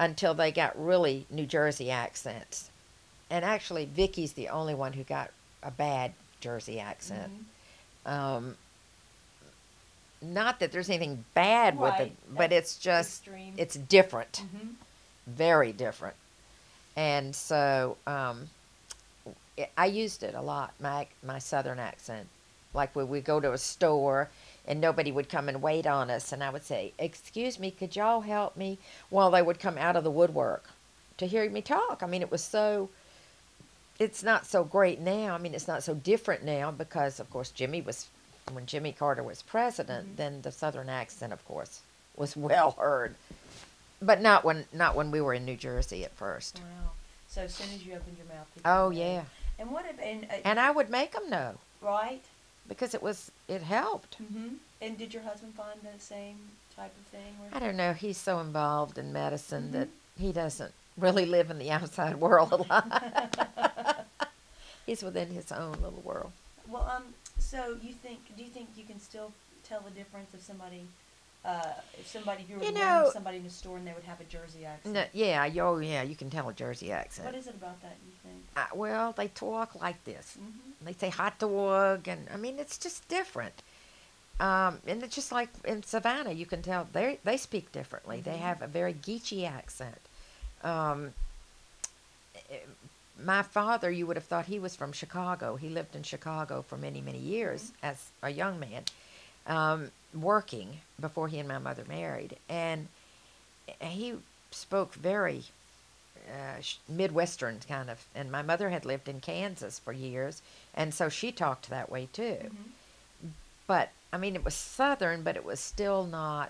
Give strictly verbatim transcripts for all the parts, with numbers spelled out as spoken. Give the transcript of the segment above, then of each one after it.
until they got really New Jersey accents. And actually, Vicky's the only one who got a bad Jersey accent. Mm-hmm. Um, not that there's anything bad with it, Right. but it's just, Extreme. it's different, Mm-hmm. very different. And so um, it, I used it a lot, my, my southern accent. Like when we go to a store and nobody would come and wait on us, and I would say, "Excuse me, could y'all help me?" Well, they would come out of the woodwork to hear me talk. I mean, it was so, it's not so great now. I mean, it's not so different now because, of course, Jimmy was, when Jimmy Carter was president, Mm-hmm. then the southern accent, of course, was well heard. But not when, not when we were in New Jersey at first. Wow. So as soon as you opened your mouth, people Oh, knew. yeah. And what if and uh, And I would make them know right? because it was, it helped. Mm-hmm. And did your husband find the same type of thing? Where I don't know. He's so involved in medicine Mm-hmm. that he doesn't really live in the outside world a lot. He's within his own little world. Well, um, so you think? Do you think you can still tell the difference if somebody, uh, if somebody if you were You to know- learn somebody in the store and they would have a Jersey accent? No, yeah, y- oh yeah, you can tell a Jersey accent. What is it about that you think? Uh, well, they talk like this. Mm-hmm. They say hot dog, and I mean it's just different. Um, and it's just like in Savannah, you can tell they they speak differently. They Mhm. have a very Geechee accent. Um, eh, my father, you would have thought he was from Chicago. He lived in Chicago for many many years as a young man, um, working before he and my mother married, and he spoke very uh, sh- Midwestern kind of. And my mother had lived in Kansas for years, and so she talked that way too. Mm-hmm. But I mean, it was Southern, but it was still not.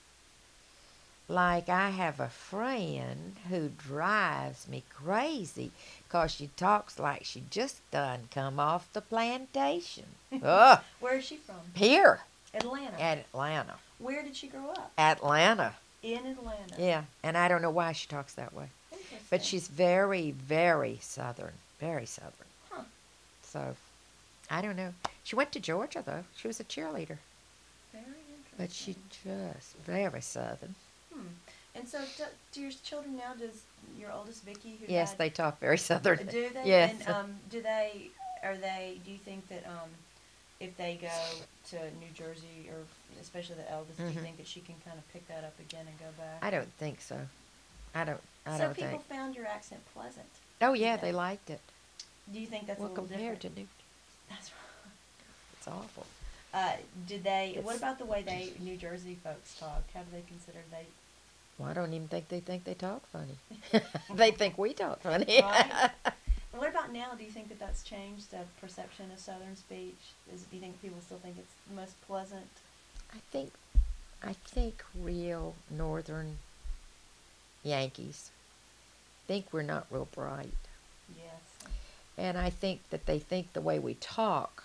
Like I have a friend who drives me crazy 'cause she talks like she just done come off the plantation. Ugh, Where is she from? here Atlanta. at Atlanta, Where did she grow up? Atlanta. In Atlanta. Yeah, and I don't know why she talks that way, Interesting. but she's very, very Southern, very Southern. Huh. So, I don't know. She went to Georgia though. She was a cheerleader, Very interesting. but she just very Southern. Hmm. And so, do, do your children now? Does your oldest Vicky? Who Yes, had, they talk very Southern. do they? Yes. And um, do they? Are they? Do you think that um, if they go to New Jersey, or especially the eldest, do Mhm. you think that she can kind of pick that up again and go back? I don't think so. I don't. I so don't people think. found your accent pleasant. Oh yeah, yeah. they liked it. Do you think that's Well, a little compared different? to New, That's right. it's awful. Uh, did they? What It's- about the way they New Jersey folks talk? How do they consider they? Well, I don't even think they think they talk funny. They think we talk funny. Right. What about now? Do you think that that's changed the perception of Southern speech? Is, do you think people still think it's the most pleasant? I think, I think real Northern Yankees think we're not real bright, Yes. and I think that they think the way we talk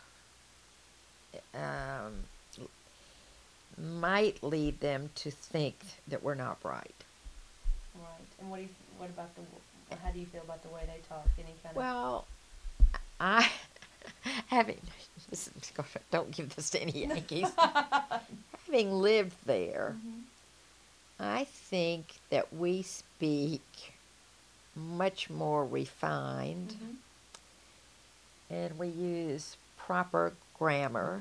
um, might lead them to think that we're not bright. Right. And what do you? What about the? How do you feel about the way they talk? Any kind Well, I having this is, gosh, don't give this to any Yankees. Having lived there, Mhm. I think that we speak much more refined, Mhm. and we use proper grammar.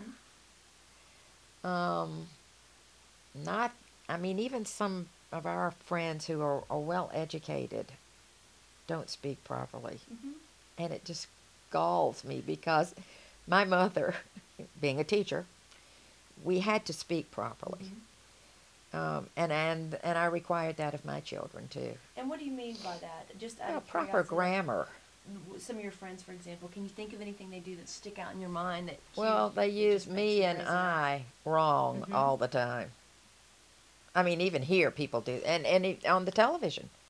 Um, not, I mean, even some of our friends who are, are well educated don't speak properly. Mhm. And it just galls me because my mother, being a teacher, we had to speak properly. Mhm. Um, and, and, and I required that of my children too. And what do you mean by that? Just out Well, of proper curiosity. grammar. W- Some of your friends, for example, can you think of anything they do that stick out in your mind that? you- Well, they that use just makes me you and resonate? I wrong Mhm. all the time. I mean, even here people do, and and it, on the television,